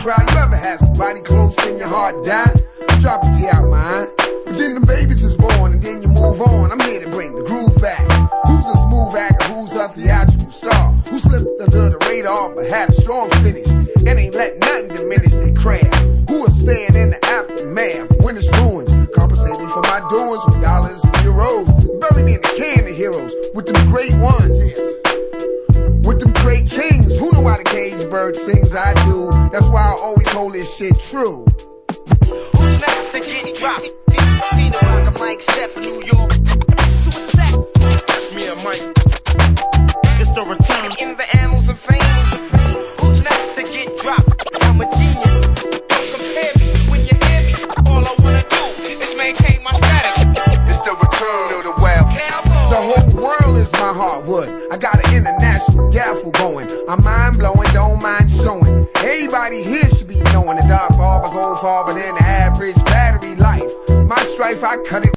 crowd, you ever had somebody close and your heart die? Drop a tear out mine. But then the babies is born and then you move on. I'm here to bring the groove back. Who's a smooth actor? Who's a theatrical star? Who slipped under the radar but had a strong finish and ain't let nothing diminish their craft? Who are staying in the aftermath when it's ruins? Compensate me for my doings with dollars and euros. Bury me in the can of heroes with them great ones. With them great kings. Who know why the cage bird sings? I do. That's why I always hold this shit true. Who's next to get dropped? Dino Rock, Mike, Steph from New York. To attack. That's me and Mike. It's the return. In the annals of fame. Who's next to get dropped? I'm a genius. Don't compare me when you hear me. All I wanna do is maintain my status. It's the return of the wild cowboy. The whole world is my hardwood. I got an international gaffle going. I'm mind blowing, don't mind showing. Everybody here should be knowing the dark far, but go far, but in the average battery life. My strife, I cut it.